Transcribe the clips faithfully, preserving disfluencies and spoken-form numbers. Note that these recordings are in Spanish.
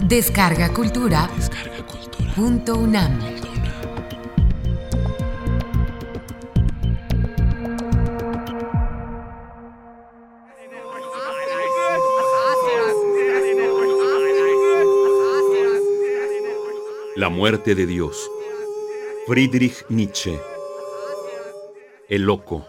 Descarga Cultura. Descarga Cultura. Punto UNAM. La muerte de Dios. Friedrich Nietzsche. El loco.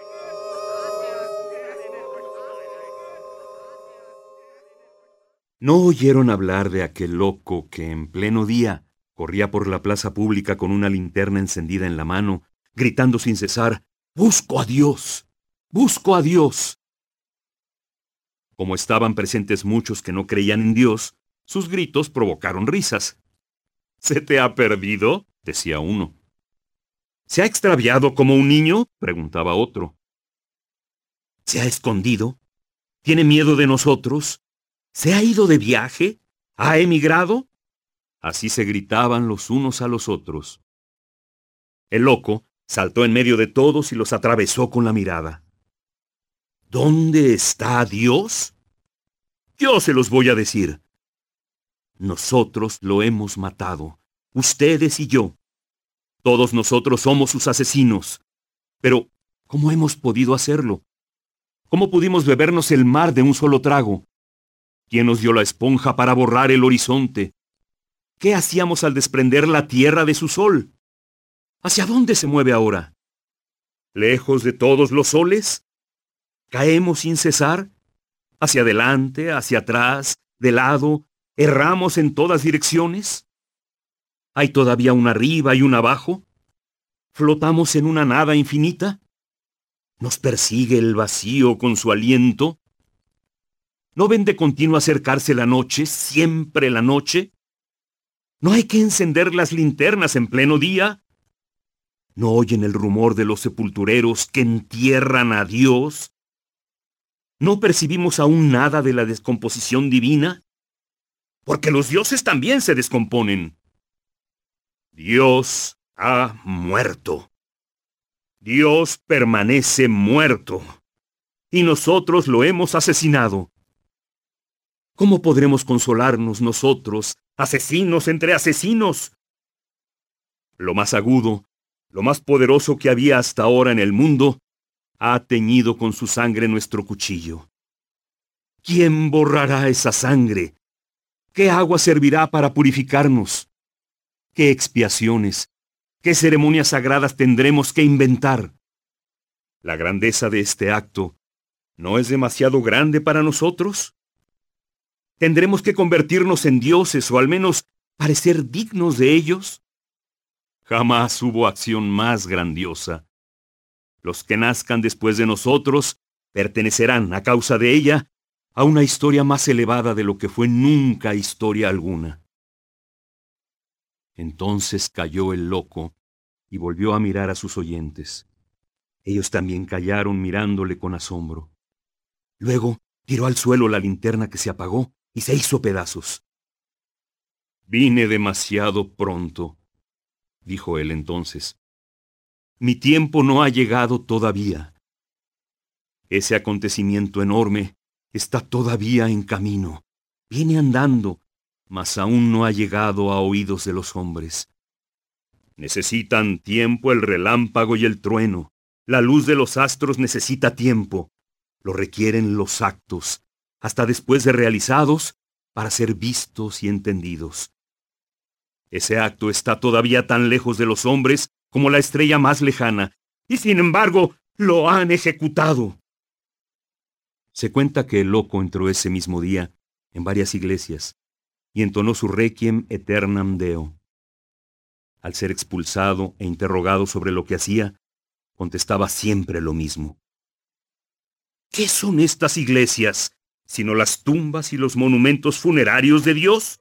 ¿No oyeron hablar de aquel loco que en pleno día corría por la plaza pública con una linterna encendida en la mano, gritando sin cesar: «¡Busco a Dios! ¡Busco a Dios!». Como estaban presentes muchos que no creían en Dios, sus gritos provocaron risas. «¿Se te ha perdido?», decía uno. «¿Se ha extraviado como un niño?», preguntaba otro. «¿Se ha escondido? ¿Tiene miedo de nosotros? ¿Se ha ido de viaje? ¿Ha emigrado?». Así se gritaban los unos a los otros. El loco saltó en medio de todos y los atravesó con la mirada. «¿Dónde está Dios? Yo se los voy a decir. Nosotros lo hemos matado, ustedes y yo. Todos nosotros somos sus asesinos. Pero, ¿cómo hemos podido hacerlo? ¿Cómo pudimos bebernos el mar de un solo trago? ¿Quién nos dio la esponja para borrar el horizonte? ¿Qué hacíamos al desprender la tierra de su sol? ¿Hacia dónde se mueve ahora? ¿Lejos de todos los soles? ¿Caemos sin cesar? ¿Hacia adelante, hacia atrás, de lado? ¿Erramos en todas direcciones? ¿Hay todavía un arriba y un abajo? ¿Flotamos en una nada infinita? ¿Nos persigue el vacío con su aliento? ¿No ven de continuo acercarse la noche, siempre la noche? ¿No hay que encender las linternas en pleno día? ¿No oyen el rumor de los sepultureros que entierran a Dios? ¿No percibimos aún nada de la descomposición divina? Porque los dioses también se descomponen. Dios ha muerto. Dios permanece muerto. Y nosotros lo hemos asesinado. ¿Cómo podremos consolarnos nosotros, asesinos entre asesinos? Lo más agudo, lo más poderoso que había hasta ahora en el mundo, ha teñido con su sangre nuestro cuchillo. ¿Quién borrará esa sangre? ¿Qué agua servirá para purificarnos? ¿Qué expiaciones, qué ceremonias sagradas tendremos que inventar? ¿La grandeza de este acto no es demasiado grande para nosotros? ¿Tendremos que convertirnos en dioses o al menos parecer dignos de ellos? Jamás hubo acción más grandiosa. Los que nazcan después de nosotros pertenecerán, a causa de ella, a una historia más elevada de lo que fue nunca historia alguna. Entonces calló el loco y volvió a mirar a sus oyentes. Ellos también callaron mirándole con asombro. Luego tiró al suelo la linterna que se apagó y se hizo pedazos. «Vine demasiado pronto», dijo él entonces. «Mi tiempo no ha llegado todavía. Ese acontecimiento enorme está todavía en camino. Viene andando, mas aún no ha llegado a oídos de los hombres. Necesitan tiempo el relámpago y el trueno. La luz de los astros necesita tiempo. Lo requieren los actos, hasta después de realizados, para ser vistos y entendidos. Ese acto está todavía tan lejos de los hombres como la estrella más lejana, y sin embargo lo han ejecutado». Se cuenta que el loco entró ese mismo día en varias iglesias y entonó su Requiem Aeternam Deo. Al ser expulsado e interrogado sobre lo que hacía, contestaba siempre lo mismo. ¿Qué son estas iglesias, sino las tumbas y los monumentos funerarios de Dios?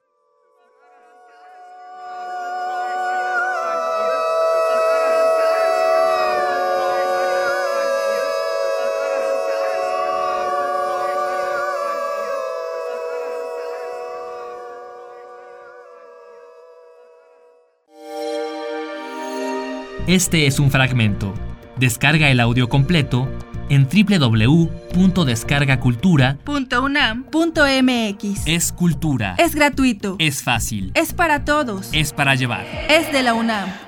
Este es un fragmento. Descarga el audio completo en doble u doble u doble u punto descarga cultura punto u n a m punto m x. Es cultura. Es gratuito. Es fácil. Es para todos. Es para llevar. Es de la UNAM.